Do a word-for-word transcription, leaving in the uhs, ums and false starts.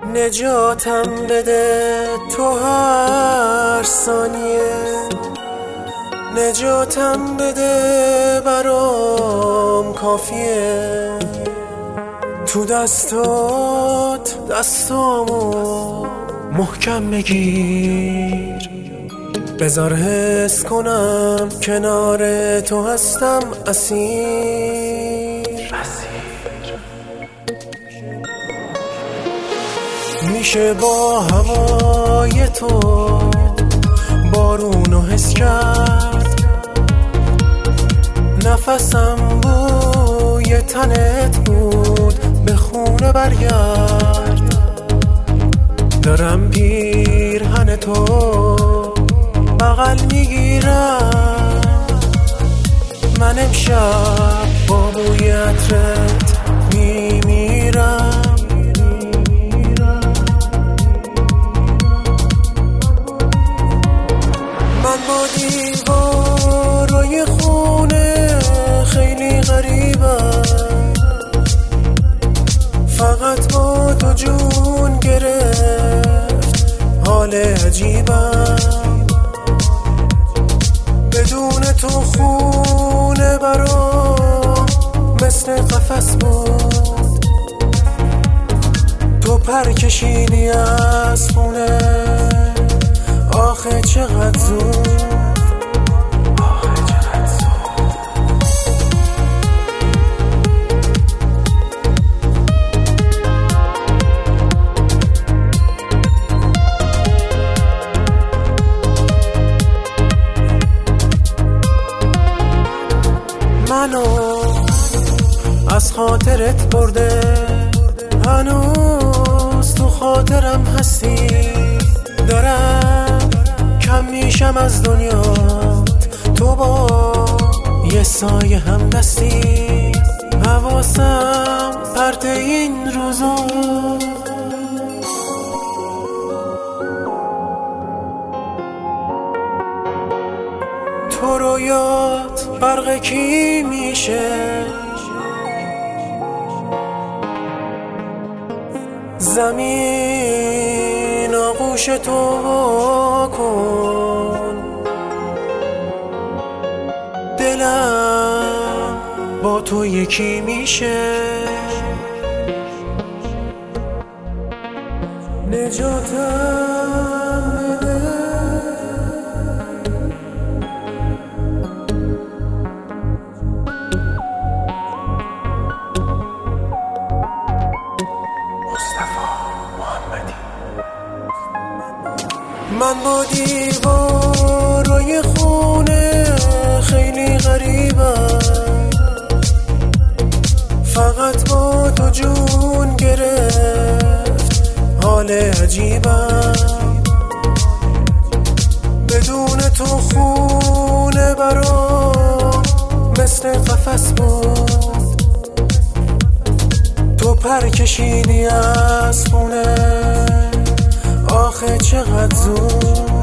نجاتم بده تو هر ثانیه، نجاتم بده برام کافیه. تو دستات دستامو محکم بگیر، بذار حس کنم کنار تو هستم اسیر. میشه با هوای تو بارونو حس کرد، نفسم بوی تنت بود، به خونه برگرد. دارم پیرهن تو بغل میگیرم، من امشب با بوی عطرت میمیرم. من با دیوارای خونه خیلی غریبم، فقط با تو جون گرفت حال عجیبم. بدون تو خونه برام مثل قفس بود، تو پر کشیدی از خونه، آخه چقدر زود، آخه چقدر زود. منو از خاطرت برده، هنوز تو خاطرم هستی. دارم کم میشم از دنیا، تو با یه سایه هم دستی. حواسم پرت این روزا، تو رویات برق کی میشه؟ زمین آغوش تو کن، دلم با تو یکی میشه. نجاتم بده، من با دیوارای خونه خیلی غریبم، فقط با تو جون گرفت حال عجیبم. بدون تو خونه برام مثل قفس بود، تو پر کشیدی از خونه، آخه چقدر زود.